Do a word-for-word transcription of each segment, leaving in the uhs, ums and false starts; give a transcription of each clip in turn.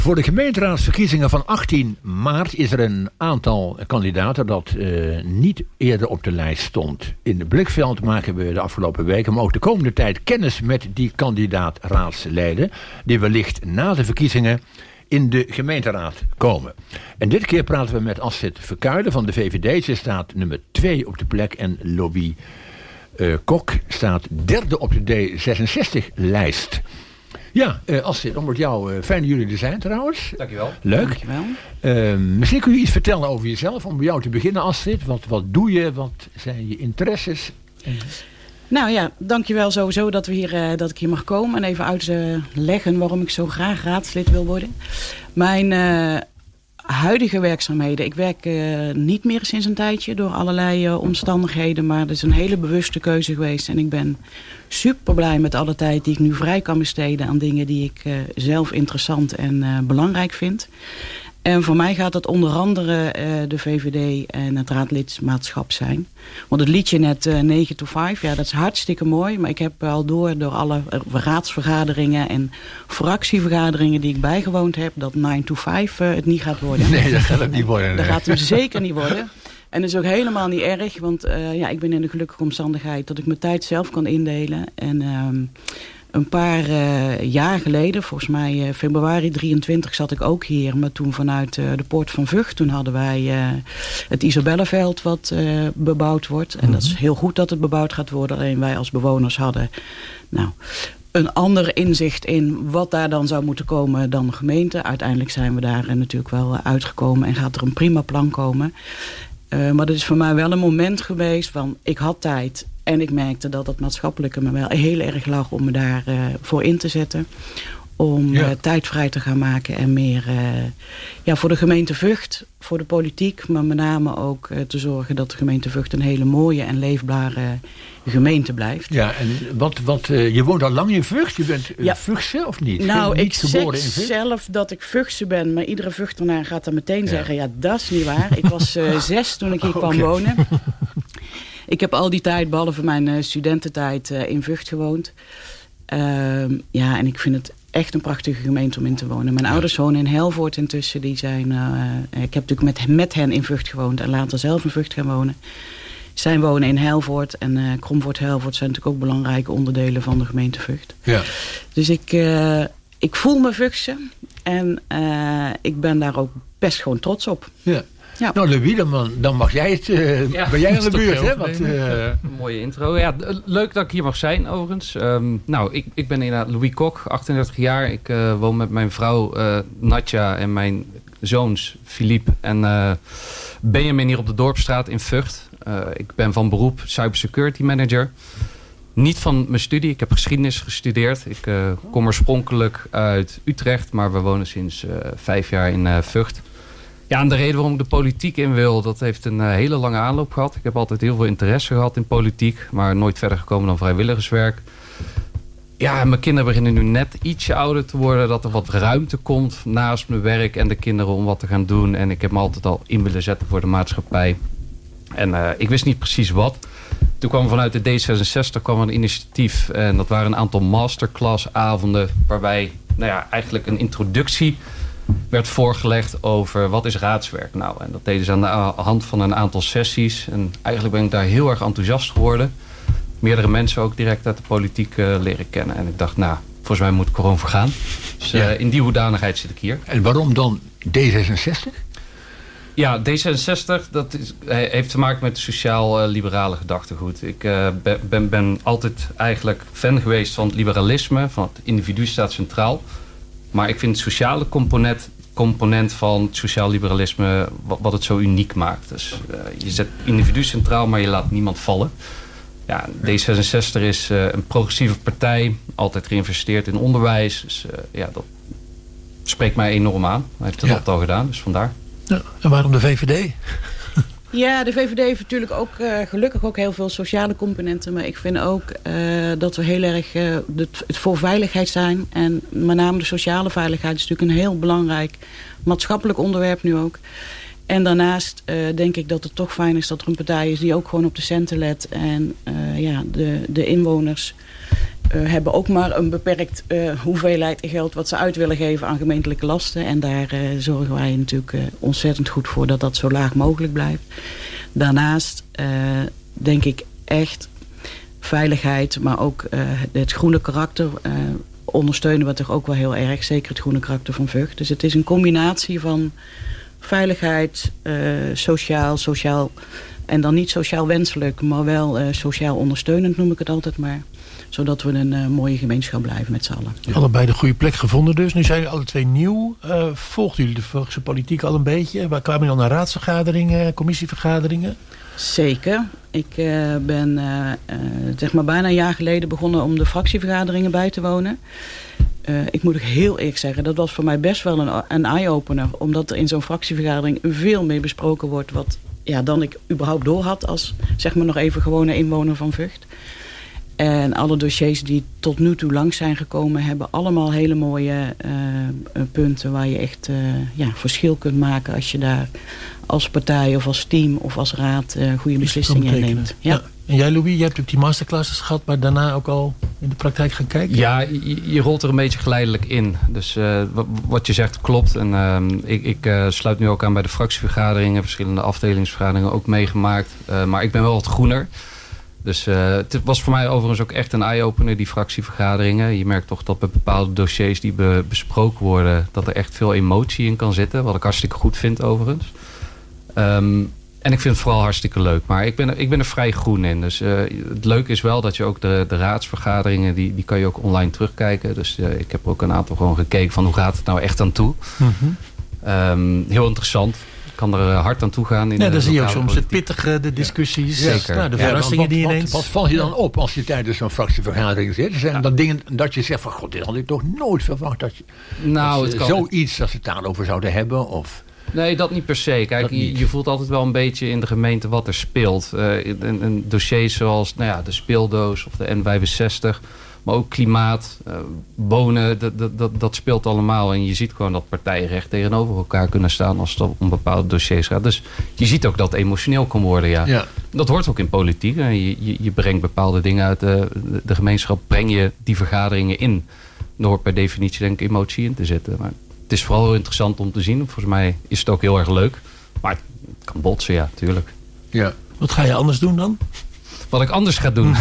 Voor de gemeenteraadsverkiezingen van achttien maart is er een aantal kandidaten dat uh, niet eerder op de lijst stond. In het Blikveld maken we de afgelopen weken, maar ook de komende tijd kennis met die kandidaat-raadsleden die wellicht na de verkiezingen in de gemeenteraad komen. En dit keer praten we met Astrid Verkuijlen van de V V D. Ze staat nummer twee op de plek en Louis uh, Kok staat derde op de D zesenzestig-lijst. Ja, uh, Astrid, om met jou, uh, fijn dat jullie er zijn trouwens. Dankjewel. Leuk. Dankjewel. Uh, misschien kun je iets vertellen over jezelf, om bij jou te beginnen, Astrid. Wat, wat doe je? Wat zijn je interesses? En... Nou ja, dankjewel sowieso dat, we hier, uh, dat ik hier mag komen en even uitleggen uh, waarom ik zo graag raadslid wil worden. Mijn uh, huidige werkzaamheden, ik werk uh, niet meer sinds een tijdje door allerlei uh, omstandigheden, maar dat is een hele bewuste keuze geweest en ik ben super blij met alle tijd die ik nu vrij kan besteden aan dingen die ik uh, zelf interessant en uh, belangrijk vind. En voor mij gaat het onder andere uh, de V V D en het raadlidmaatschap zijn. Want het liedje net uh, negen to vijf, ja, dat is hartstikke mooi. Maar ik heb al door, door alle raadsvergaderingen en fractievergaderingen die ik bijgewoond heb, dat nine to vijf uh, het niet gaat worden. Nee, dat gaat het niet worden. Nee. Dat gaat hem zeker niet worden. En dat is ook helemaal niet erg, want uh, ja, ik ben in de gelukkige omstandigheid dat ik mijn tijd zelf kan indelen. En um, een paar uh, jaar geleden, volgens mij uh, februari drieëntwintig zat ik ook hier. Maar toen vanuit uh, de Poort van Vught, toen hadden wij uh, het Isabellenveld wat uh, bebouwd wordt. En mm-hmm. dat is heel goed dat het bebouwd gaat worden. Alleen wij als bewoners hadden nou, een ander inzicht in wat daar dan zou moeten komen dan de gemeente. Uiteindelijk zijn we daar uh, natuurlijk wel uh, uitgekomen en gaat er een prima plan komen. Uh, maar dat is voor mij wel een moment geweest van ik had tijd en ik merkte dat het maatschappelijke me wel heel erg lag om me daar uh, voor in te zetten. Om ja. uh, tijd vrij te gaan maken en meer uh, ja, voor de gemeente Vught, voor de politiek, maar met name ook uh, te zorgen dat de gemeente Vught een hele mooie en leefbare gemeente blijft. Ja, en wat, wat, uh, je woont al lang in Vught, je bent uh, ja. Vuchtse of niet? Nou, Geen, ik zeg zelf dat ik Vuchtse ben, maar iedere Vughternaar gaat dan meteen ja. zeggen, ja, dat is niet waar. Ik was uh, zes toen ik hier kwam okay. wonen. Ik heb al die tijd, behalve mijn uh, studententijd, uh, in Vught gewoond. Uh, ja, en ik vind het echt een prachtige gemeente om in te wonen. Mijn ja. ouders wonen in Helvoort intussen. Die zijn, uh, ik heb natuurlijk met, met hen in Vught gewoond en later zelf in Vught gaan wonen. Zij wonen in Helvoort en uh, Kromvoort-Helvoort zijn natuurlijk ook belangrijke onderdelen van de gemeente Vught. Ja. Dus ik, uh, ik voel me Vuchtse en uh, ik ben daar ook best gewoon trots op. Ja. Ja. Nou, Louis, dan, dan mag jij het. Uh, ja, ben jij aan de beurt, hè? Wat, uh... mooie intro. Ja, leuk dat ik hier mag zijn, overigens. Um, nou, ik, ik ben inderdaad Louis Kok, achtendertig jaar. Ik uh, woon met mijn vrouw uh, Natja en mijn zoons Philippe en uh, Benjamin hier op de Dorpsstraat in Vught. Uh, ik ben van beroep cybersecurity manager. Niet van mijn studie. Ik heb geschiedenis gestudeerd. Ik uh, kom oorspronkelijk uit Utrecht, maar we wonen sinds uh, vijf jaar in uh, Vught. Ja, en de reden waarom ik de politiek in wil, dat heeft een uh, hele lange aanloop gehad. Ik heb altijd heel veel interesse gehad in politiek, maar nooit verder gekomen dan vrijwilligerswerk. Ja, mijn kinderen beginnen nu net ietsje ouder te worden, dat er wat ruimte komt naast mijn werk en de kinderen om wat te gaan doen. En ik heb me altijd al in willen zetten voor de maatschappij. En uh, ik wist niet precies wat. Toen kwam vanuit de D zesenzestig kwam een initiatief en dat waren een aantal masterclassavonden waarbij nou ja, eigenlijk een introductie werd voorgelegd over wat is raadswerk nou. En dat deden ze aan de hand van een aantal sessies. En eigenlijk ben ik daar heel erg enthousiast geworden. Meerdere mensen ook direct uit de politiek uh, leren kennen. En ik dacht, nou, volgens mij moet ik er gewoon voor gaan. Dus uh, ja. in die hoedanigheid zit ik hier. En waarom dan D zesenzestig? Ja, D zesenzestig, dat is, heeft te maken met sociaal-liberale gedachtegoed. Ik uh, ben, ben, ben altijd eigenlijk fan geweest van het liberalisme. Van het individu staat centraal. Maar ik vind het sociale component, component van het sociaal liberalisme wat, wat het zo uniek maakt. Dus uh, je zet individu centraal, maar je laat niemand vallen. Ja, D zesenzestig is uh, een progressieve partij, altijd geïnvesteerd in onderwijs. Dus uh, ja, dat spreekt mij enorm aan. Hij heeft het ja. altijd al gedaan, dus vandaar. Ja, en waarom de V V D? Ja, de V V D heeft natuurlijk ook uh, gelukkig ook heel veel sociale componenten. Maar ik vind ook uh, dat we heel erg uh, het, het voor veiligheid zijn. En met name de sociale veiligheid is natuurlijk een heel belangrijk maatschappelijk onderwerp nu ook. En daarnaast uh, denk ik dat het toch fijn is dat er een partij is die ook gewoon op de centen let. En uh, ja, de, de inwoners uh, hebben ook maar een beperkt uh, hoeveelheid geld wat ze uit willen geven aan gemeentelijke lasten. En daar uh, zorgen wij natuurlijk uh, ontzettend goed voor dat dat zo laag mogelijk blijft. Daarnaast uh, denk ik echt veiligheid, maar ook uh, het groene karakter uh, ondersteunen we toch ook wel heel erg. Zeker het groene karakter van Vught. Dus het is een combinatie van veiligheid, uh, sociaal, sociaal en dan niet sociaal wenselijk, maar wel uh, sociaal ondersteunend noem ik het altijd maar. Zodat we een uh, mooie gemeenschap blijven met z'n allen. Ja. Allebei de goede plek gevonden dus. Nu zijn jullie alle twee nieuw. Uh, volgden jullie de Vughtse politiek al een beetje? Waar kwamen jullie al naar raadsvergaderingen, commissievergaderingen? Zeker. Ik uh, ben uh, uh, zeg maar bijna een jaar geleden begonnen om de fractievergaderingen bij te wonen. Uh, ik moet ook heel eerlijk zeggen, dat was voor mij best wel een, een eye-opener. Omdat er in zo'n fractievergadering veel meer besproken wordt wat, ja, dan ik überhaupt door had als zeg maar nog even gewone inwoner van Vught. En alle dossiers die tot nu toe langs zijn gekomen hebben allemaal hele mooie uh, punten waar je echt uh, ja, verschil kunt maken als je daar als partij of als team of als raad uh, goede beslissingen neemt. Ja. Ja. En jij Louis, je hebt ook die masterclasses gehad, maar daarna ook al in de praktijk gaan kijken? Ja, je, je rolt er een beetje geleidelijk in. Dus uh, wat je zegt klopt. En uh, ik, ik uh, sluit nu ook aan bij de fractievergaderingen, verschillende afdelingsvergaderingen ook meegemaakt. Uh, maar ik ben wel wat groener. Dus uh, het was voor mij overigens ook echt een eye-opener, die fractievergaderingen. Je merkt toch dat bij bepaalde dossiers die be- besproken worden, dat er echt veel emotie in kan zitten. Wat ik hartstikke goed vind overigens. Um, en ik vind het vooral hartstikke leuk. Maar ik ben er, ik ben er vrij groen in. Dus uh, het leuke is wel dat je ook de, de raadsvergaderingen, die, die kan je ook online terugkijken. Dus uh, ik heb ook een aantal gewoon gekeken van hoe gaat het nou echt aan toe. Mm-hmm. Um, heel interessant. Kan er hard aan toe gaan. In ja, de dan zie je ook soms politiek. het pittige, de discussies. Ja. Zeker. Nou, de ja, verrassingen wat, die wat, ineens... Wat val je dan op als je tijdens zo'n fractievergadering zit? Zijn Ja. dat dingen dat je zegt van, god, dit had ik toch nooit verwacht. Dat je, Nou, dat het ze kan... zoiets, als ze het daarover zouden hebben. Of... Nee, dat niet per se. Kijk, niet. Je, je voelt altijd wel een beetje in de gemeente wat er speelt. Uh, een, een dossiers zoals nou ja, de speeldoos of de N vijfenzestig. Maar ook klimaat, uh, wonen, dat, dat, dat, dat speelt allemaal. En je ziet gewoon dat partijen recht tegenover elkaar kunnen staan als het om bepaalde dossiers gaat. Dus je ziet ook dat het emotioneel kan worden, ja. Ja. Dat hoort ook in politiek. Je, je, je brengt bepaalde dingen uit de, de gemeenschap, breng je die vergaderingen in. Er hoort per definitie denk ik emotie in te zitten. Maar het is vooral heel interessant om te zien. Volgens mij is het ook heel erg leuk. Maar het kan botsen, ja, tuurlijk. Ja. Wat ga je anders doen dan? Wat ik anders ga doen?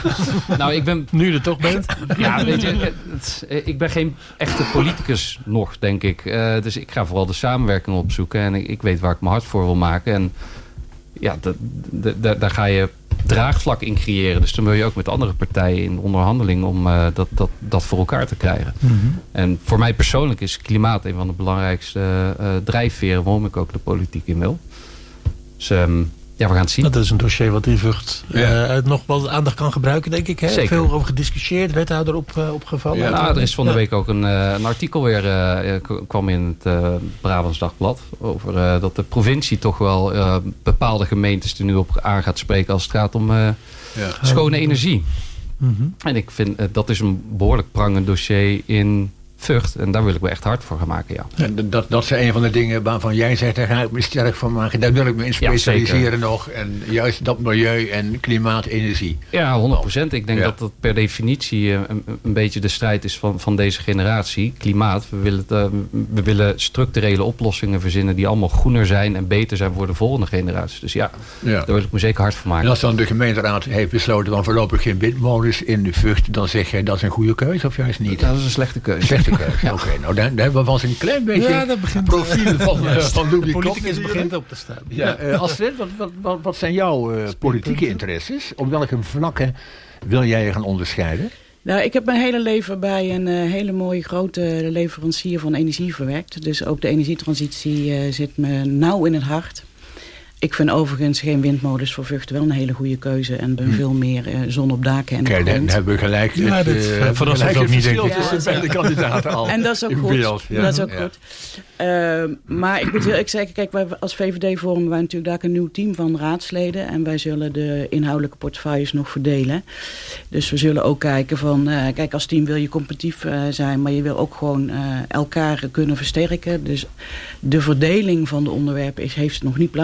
Nou, ik ben... Nu je er toch bent? Ja, weet je, het, ik ben geen echte politicus nog, denk ik. Uh, dus ik ga vooral de samenwerking opzoeken. En ik, ik weet waar ik mijn hart voor wil maken. En ja, de, de, de, daar ga je draagvlak in creëren. Dus dan wil je ook met andere partijen in onderhandeling om uh, dat, dat, dat voor elkaar te krijgen. Mm-hmm. En voor mij persoonlijk is klimaat een van de belangrijkste uh, drijfveren waarom ik ook de politiek in wil. Dus um, ja, we gaan het zien. Dat is een dossier wat in Vught ja. uh, nog wel aandacht kan gebruiken, denk ik. Hè? Zeker. Veel over gediscussieerd, wethouder op, uh, opgevallen. Ja, nou, er is van de week ook een, uh, een artikel weer uh, kwam in het uh, Brabants Dagblad. Over uh, dat de provincie toch wel uh, bepaalde gemeentes er nu op aan gaat spreken als het gaat om uh, ja. schone energie. Mm-hmm. En ik vind uh, dat is een behoorlijk prangend dossier in Vught. En daar wil ik me echt hard voor gaan maken, ja. En dat, dat zijn een van de dingen waarvan jij zegt, daar ga ik me sterk van maken. Daar wil ik me in specialiseren ja, nog. En juist dat milieu en klimaat, energie. Ja, honderd procent. Ik denk ja. dat dat per definitie een, een beetje de strijd is van, van deze generatie. Klimaat. We willen, het, uh, we willen structurele oplossingen verzinnen die allemaal groener zijn en beter zijn voor de volgende generaties. Dus ja, ja. daar wil ik me zeker hard van maken. En als dan de gemeenteraad heeft besloten van voorlopig geen windmolens in de Vught, dan zeg jij dat is een goede keuze of juist niet? Dat is een slechte keuze. Slechte Ja. Oké, okay, nou daar, daar hebben we vast een klein beetje ja, dat begint profiel van, uh, van Louis Kok. Politicus begint op te staan. Ja, uh, Astrid, wat, wat, wat, wat zijn jouw uh, politieke interesses? Op welke vlakken wil jij je gaan onderscheiden? Nou, ik heb mijn hele leven bij een uh, hele mooie grote leverancier van energie verwerkt. Dus ook de energietransitie uh, zit me nauw in het hart. Ik vind overigens geen windmolens voor Vught wel een hele goede keuze. En ben hm. veel meer uh, zon op daken en Kijk, dan hebben we gelijk ja, het, dit, uh, voor ons ook niet verschil tussen ja, beide kandidaten al. En dat is ook goed. Beeld, ja. Dat is ook ja. goed. Uh, maar ik moet heel ik zeggen, kijk, wij als V V D vormen wij natuurlijk daar een nieuw team van raadsleden. En wij zullen de inhoudelijke portefeuilles nog verdelen. Dus we zullen ook kijken van, uh, kijk, als team wil je competitief uh, zijn, maar je wil ook gewoon uh, elkaar kunnen versterken. Dus de verdeling van de onderwerpen is, heeft nog niet plaatsgevonden.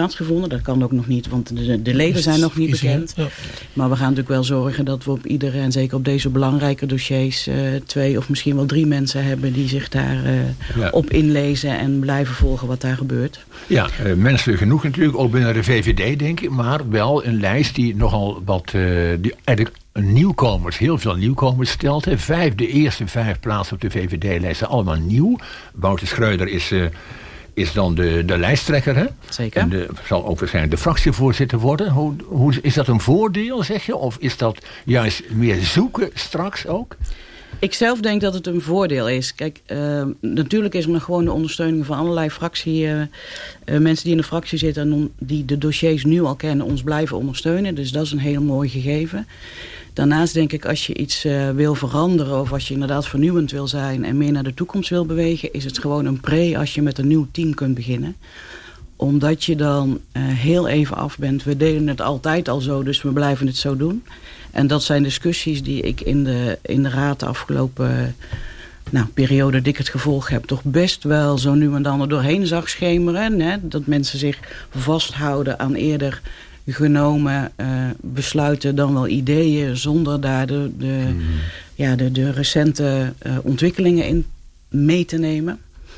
Dat kan ook nog niet, want de, de leden zijn nog niet bekend. Ja. Maar we gaan natuurlijk wel zorgen dat we op iedere, en zeker op deze belangrijke dossiers, uh, twee of misschien wel drie mensen hebben die zich daar uh, ja. op inlezen en blijven volgen wat daar gebeurt. Ja, uh, mensen genoeg natuurlijk, ook binnen de V V D denk ik, maar wel een lijst die nogal wat, uh, die eigenlijk nieuwkomers, heel veel nieuwkomers stelt. Hè. Vijf, de eerste vijf plaatsen op de V V D-lijst zijn allemaal nieuw. Wouter Schreuder is, uh, is dan de, de lijsttrekker. Hè? Zeker. En de, zal ook waarschijnlijk de fractievoorzitter worden. Hoe, hoe, is dat een voordeel, zeg je? Of is dat juist meer zoeken straks ook? Ik zelf denk dat het een voordeel is. Kijk, uh, natuurlijk is er nog gewoon de ondersteuning van allerlei fractie, uh, uh, mensen die in de fractie zitten en on, die de dossiers nu al kennen, ons blijven ondersteunen. Dus dat is een heel mooi gegeven. Daarnaast denk ik, als je iets uh, wil veranderen of als je inderdaad vernieuwend wil zijn en meer naar de toekomst wil bewegen, is het gewoon een pre als je met een nieuw team kunt beginnen. Omdat je dan uh, heel even af bent. We deden het altijd al zo, dus we blijven het zo doen. En dat zijn discussies die ik in de, in de raad de afgelopen nou, periode dat ik het gevolg heb, toch best wel zo nu en dan er doorheen zag schemeren. Hè? Dat mensen zich vasthouden aan eerder genomen uh, besluiten dan wel ideeën, zonder daar de, de, mm. ja, de, de recente uh, ontwikkelingen in mee te nemen.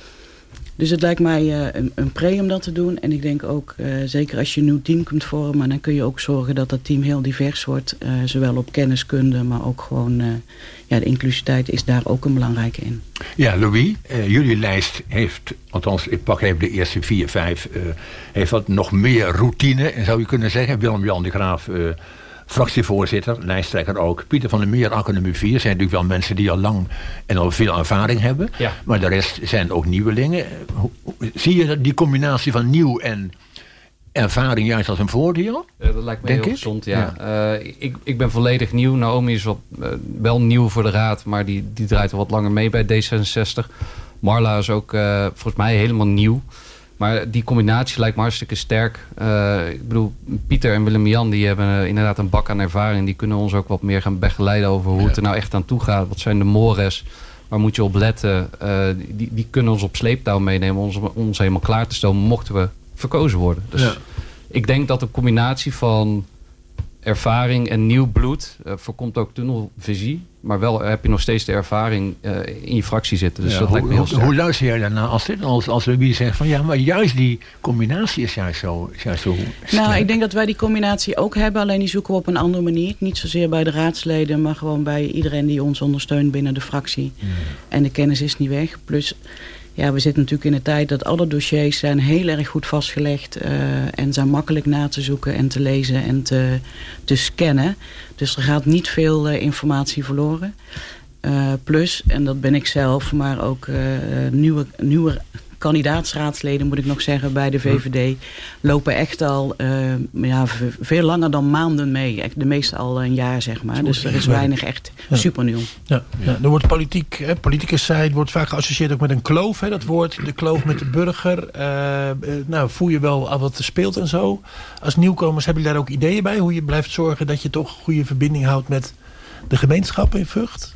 Dus het lijkt mij uh, een, een pre om dat te doen. En ik denk ook, uh, zeker als je een nieuw team kunt vormen, dan kun je ook zorgen dat dat team heel divers wordt. Uh, zowel op kenniskunde, maar ook gewoon, uh, ja, de inclusiviteit is daar ook een belangrijke in. Ja, Louis, uh, jullie lijst heeft, althans ik pak even de eerste vier, vijf, uh, heeft wat nog meer routine, zou je kunnen zeggen. Willem-Jan de Graaf, uh, fractievoorzitter, lijsttrekker ook. Pieter van der Meer, Academie vier, zijn natuurlijk wel mensen die al lang en al veel ervaring hebben. Ja. Maar de rest zijn ook nieuwelingen. Zie je die combinatie van nieuw en ervaring juist als een voordeel? Uh, dat lijkt me heel gezond, ja. ja. Uh, ik, ik ben volledig nieuw. Naomi is wat, uh, wel nieuw voor de raad, maar die, die draait al wat langer mee bij D zesenzestig. Marla is ook uh, volgens mij helemaal nieuw. Maar die combinatie lijkt me hartstikke sterk. Uh, ik bedoel, Pieter en Willem-Jan die hebben uh, inderdaad een bak aan ervaring. Die kunnen ons ook wat meer gaan begeleiden over hoe ja. het er nou echt aan toe gaat. Wat zijn de mores? Waar moet je op letten? Uh, die, die kunnen ons op sleeptouw meenemen om ons, ons helemaal klaar te stomen mochten we verkozen worden. Dus ja. ik denk dat de combinatie van ervaring en nieuw bloed uh, voorkomt ook tunnelvisie. Maar wel heb je nog steeds de ervaring uh, in je fractie zitten. Dus ja, dat hoe, lijkt me heel sterk. Hoe luister jij daarna als dit? Als, als Louis zegt van ja, maar juist die combinatie is juist zo, is juist zo sterk. Nou, ik denk dat wij die combinatie ook hebben. Alleen die zoeken we op een andere manier. Niet zozeer bij de raadsleden, maar gewoon bij iedereen die ons ondersteunt binnen de fractie. Ja. En de kennis is niet weg. Plus, ja, we zitten natuurlijk in een tijd dat alle dossiers zijn heel erg goed vastgelegd. Uh, en zijn makkelijk na te zoeken en te lezen en te, te scannen. Dus er gaat niet veel uh, informatie verloren. Uh, plus, en dat ben ik zelf, maar ook uh, nieuwe, nieuwe kandidaatsraadsleden, moet ik nog zeggen, bij de V V D, lopen echt al uh, ja, veel langer dan maanden mee. De meeste al een jaar, zeg maar. Dus er is weinig echt ja. super nieuw. Ja. Ja. Er wordt politiek, hè, politicus zijn, wordt vaak geassocieerd ook met een kloof. Hè, dat woord, de kloof met de burger. Uh, uh, nou, voel je wel al wat er speelt en zo. Als nieuwkomers hebben jullie daar ook ideeën bij? Hoe je blijft zorgen dat je toch een goede verbinding houdt met de gemeenschap in Vught?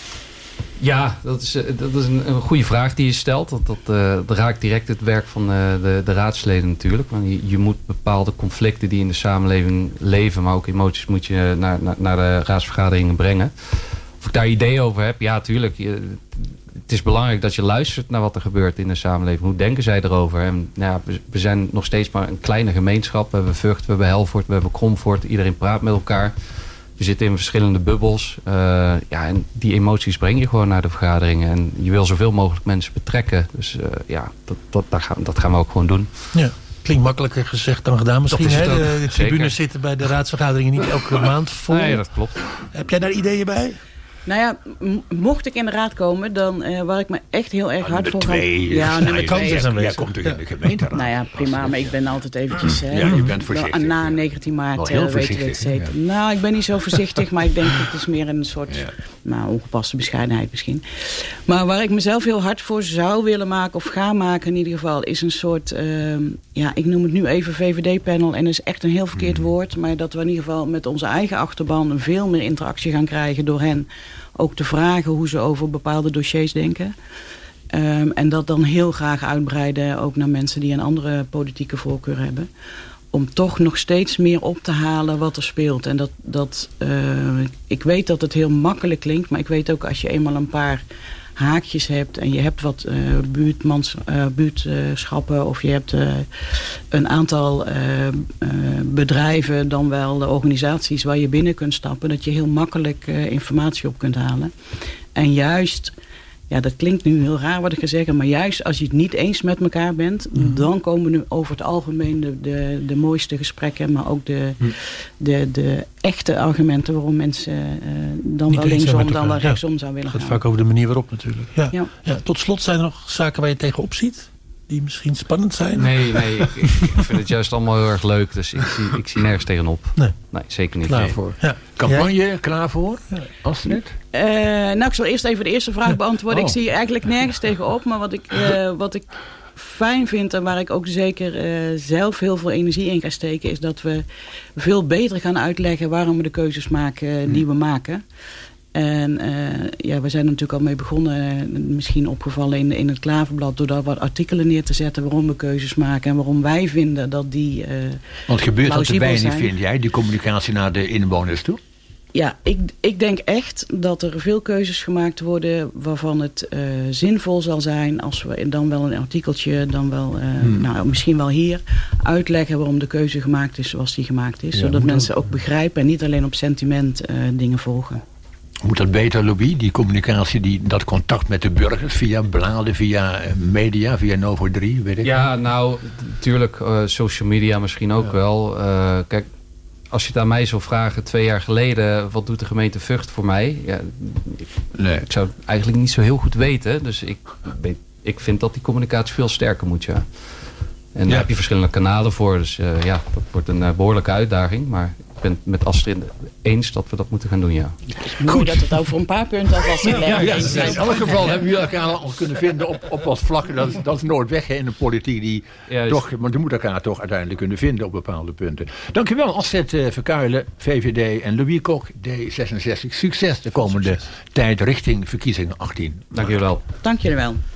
Ja, dat is, dat is een, een goede vraag die je stelt. Dat, dat, uh, dat raakt direct het werk van uh, de, de raadsleden natuurlijk. Want je, je moet bepaalde conflicten die in de samenleving leven, maar ook emoties, moet je naar, naar, naar de raadsvergaderingen brengen. Of ik daar ideeën over heb? Ja, tuurlijk. Je, het is belangrijk dat je luistert naar wat er gebeurt in de samenleving. Hoe denken zij erover? En, nou ja, we, we zijn nog steeds maar een kleine gemeenschap. We hebben Vught, we hebben Helvoort, we hebben Kromvoort. Iedereen praat met elkaar. We zitten in verschillende bubbels. Uh, ja, en die emoties breng je gewoon naar de vergaderingen. En je wil zoveel mogelijk mensen betrekken. Dus uh, ja, dat, dat, dat, gaan, dat gaan we ook gewoon doen. Ja, klinkt makkelijker gezegd dan gedaan misschien. Hè? De, de tribunes zitten bij de raadsvergaderingen niet elke maand vol. Nee, dat klopt. Heb jij daar ideeën bij? Nou ja, m- mocht ik in de raad komen, dan uh, waar ik me echt heel erg hard voor ga. Ja, nummer twee. Jij komt natuurlijk in de gemeenteraad. Nou ja, prima, maar ik ben altijd eventjes... Uh, ja, je bent voorzichtig. Na negentien maart uh, weten we het zeker. Ja. Nou, ik ben niet zo voorzichtig, maar ik denk dat het is meer een soort... Ja. Nou, ongepaste bescheidenheid misschien. Maar waar ik mezelf heel hard voor zou willen maken, of ga maken in ieder geval, is een soort... Uh, ja, ik noem het nu even V V D-panel en dat is echt een heel verkeerd hmm. woord. Maar dat we in ieder geval met onze eigen achterban veel meer interactie gaan krijgen door hen... ook te vragen hoe ze over bepaalde dossiers denken. Um, en dat dan heel graag uitbreiden ook naar mensen die een andere politieke voorkeur hebben. om toch nog steeds meer op te halen wat er speelt. En dat, dat uh, ik weet dat het heel makkelijk klinkt, maar ik weet ook als je eenmaal een paar haakjes hebt en je hebt wat uh, buurtmans, uh, buurtschappen of je hebt uh, een aantal uh, uh, bedrijven, dan wel de organisaties waar je binnen kunt stappen, dat je heel makkelijk uh, informatie op kunt halen. En juist, ja, dat klinkt nu heel raar wat ik ga zeggen, maar juist als je het niet eens met elkaar bent, mm. dan komen nu over het algemeen de, de, de mooiste gesprekken, maar ook de, mm. de, de echte argumenten waarom mensen uh, dan niet wel linksom, dan wel rechtsom ja. zou willen gaan. Het gaat vaak over de manier waarop natuurlijk. Ja. Ja. Ja, tot slot, zijn er nog zaken waar je tegenop ziet? Die misschien spannend zijn? Nee, nee ik, ik vind het juist allemaal heel erg leuk. Dus ik zie, ik zie nergens tegenop. Nee, nee zeker niet. Klaar nee. voor. Ja. Campagne, ja. klaar voor? Astrid? Uh, nou, ik zal eerst even de eerste vraag beantwoorden. Oh. Ik zie eigenlijk nergens tegenop. Maar wat ik, uh, wat ik fijn vind en waar ik ook zeker uh, zelf heel veel energie in ga steken, is dat we veel beter gaan uitleggen waarom we de keuzes maken uh, die we maken. En uh, ja, we zijn er natuurlijk al mee begonnen, misschien opgevallen in, in het Klaverblad, door daar wat artikelen neer te zetten waarom we keuzes maken en waarom wij vinden dat die uh, Want gebeurt dat te weinig, zijn. vind jij, die communicatie naar de inwoners toe? Ja, ik, ik denk echt dat er veel keuzes gemaakt worden waarvan het uh, zinvol zal zijn als we dan wel een artikeltje, dan wel, uh, hmm. nou misschien wel hier, uitleggen waarom de keuze gemaakt is zoals die gemaakt is. Ja, zodat mensen ook begrijpen en niet alleen op sentiment uh, dingen volgen. Moet dat beter, Louis, die communicatie, die, dat contact met de burgers via bladen, via media, via Novo drie, weet ik. Ja, nou, natuurlijk, uh, social media misschien ook ja. wel. Uh, kijk, als je het aan mij zou vragen twee jaar geleden, wat doet de gemeente Vught voor mij? Ja, ik, nee. ik zou het eigenlijk niet zo heel goed weten. Dus ik, ik vind dat die communicatie veel sterker moet, ja. En ja. daar heb je verschillende kanalen voor. Dus uh, ja, dat wordt een uh, behoorlijke uitdaging. Maar ik ben het met Astrid eens dat we dat moeten gaan doen, ja. Mooi Goed. dat het over een paar punten alvast ja, ja, ja, ja, in elk geval hebben jullie elkaar al kunnen vinden op, op wat vlakken. Dat, dat is nooit weg in de politiek. Die ja, toch, maar die moet elkaar toch uiteindelijk kunnen vinden op bepaalde punten. Dankjewel Astrid uh, Verkuilen, V V D en Louis Kok, D zesenzestig. Succes de komende Succes. tijd richting verkiezingen achttien. Dank jullie wel. Dank jullie wel.